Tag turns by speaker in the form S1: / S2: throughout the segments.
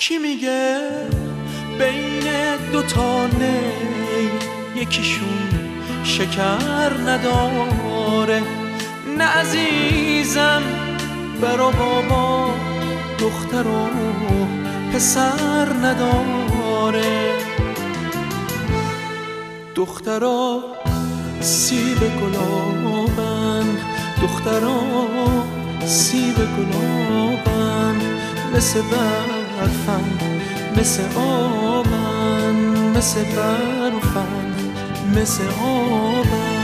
S1: کی میگه بین دوتا نی یکیشون شکر نداره؟ نه عزیزم، برا بابا دختر و پسر نداره. دخترا سیب گلابن، دخترا سیب گلابن، مثل برفن، مثل آبن، مثل برفن، مثل آبن.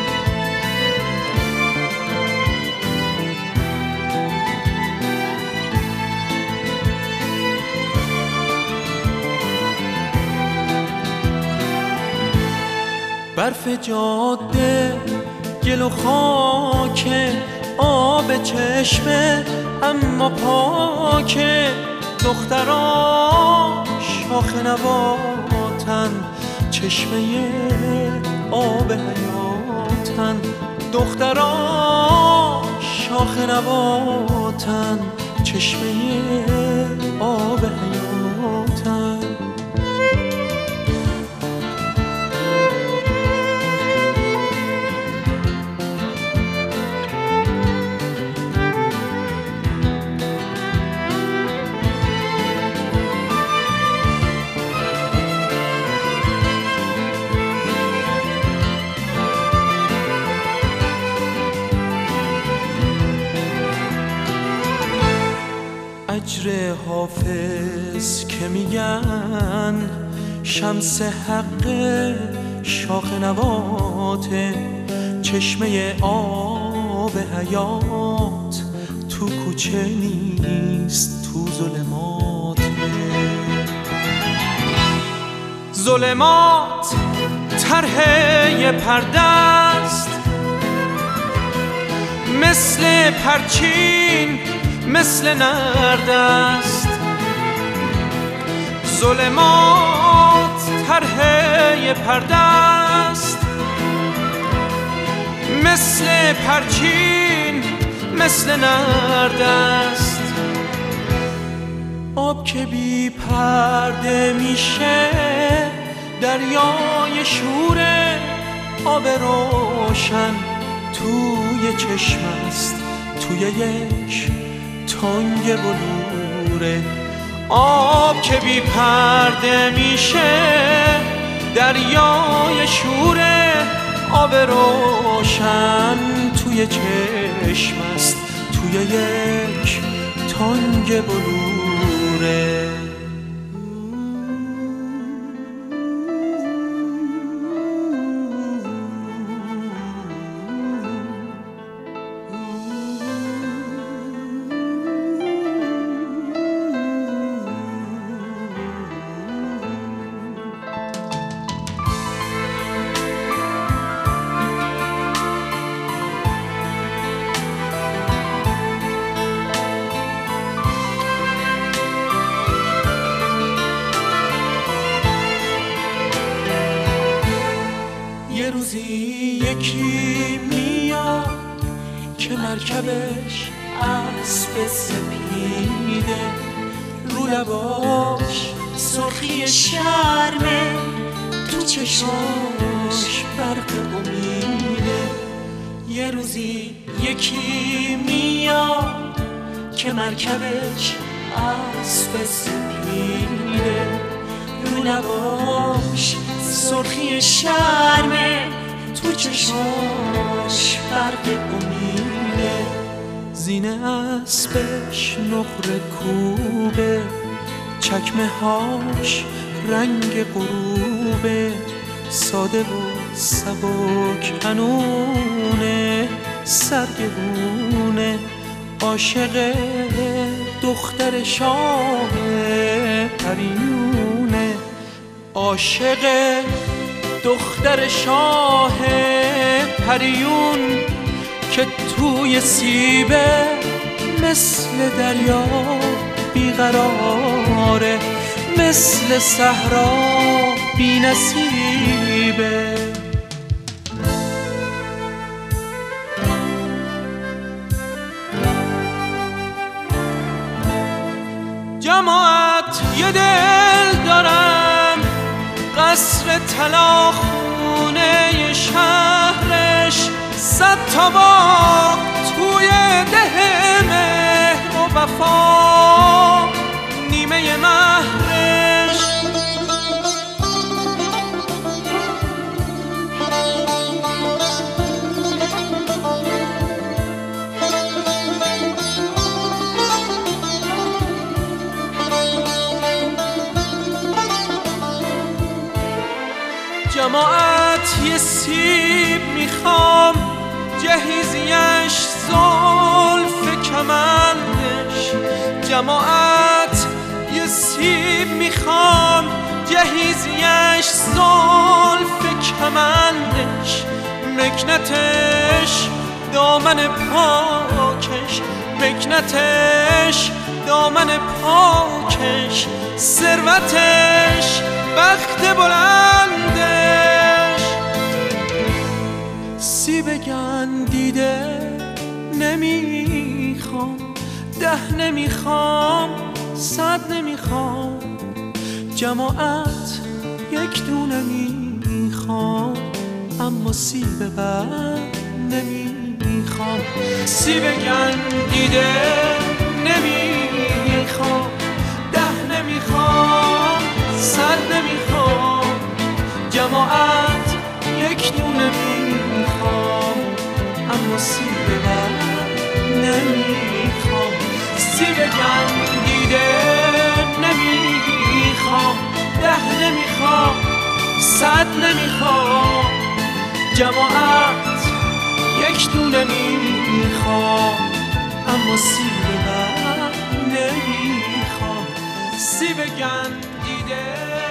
S1: برف جاده، گل و خاکه، آب چشمه اما پاکه. دخترا شاخ نباتن، چشمه آب حیاتن. دخترا شاخ نباتن، چشمه آب حیاتن. اجر حافظ که میگن شمس حق شاخ نباته، چشمه آب حیات تو کوچه نیست، تو ظلماته. ظلمات طرح پرده است، مثل پرچین، مثل نرد است. ظلمات طرح پرده است، مثل پرچین، مثل نرد است. آب که بی پرده میشه دریای شوره، آب روشن توی چشم است، توی یک تنگ بلوره. آب که بی پرده میشه دریای شوره، آب روشن توی چشم است، توی یک تنگ بلوره. یه روزی یکی میاد که مرکبش اسب سپیده، رو لباش سرخی شرمه، تو چشاش برق امیده. یه روزی یکی میاد که مرکبش اسب سپیده، رو لباش سرخی شرمه، تو چشماش برق امیده. زینه اسبش نقره کوبه، چکمه هاش رنگ غروبه، ساده و سبک هنونه، سرگرونه. عاشق دختر شاه پریونه، عاشق دختر شاه پریون که توی سیبه مثل دریا بیقراره، مثل صحرا بی نصیبه. جماعت یه دل دارم، قصر طلا خونه شهرش، 100 تا باغ توی ده مهر و وفا نیمه مهرش. جماعت یه سیب میخوام، جهیزیش زلف کمندش. جماعت یه سیب میخوام، جهیزیش زلف کمندش. مکنتش دامن پاکش، مکنتش دامن پاکش. ثروتش بخت بلندش. سیب گندیده نمیخوام، 10 نمیخوام، 100 نمیخوام. جماعت یک دونه میخوام، اما سیب بد نمیخوام. سیب گندیده نمیخوام، 10 نمیخوام، 100 نمیخوام. جماعت یک دونه میخوام، اما سیب بد نمیخوام. سیب گندیده نمیخوام، 10 نمیخوام، 100 نمیخوام. جماعت یک دونه میخوام، اما سیب بد نمیخوام. سیب گندیده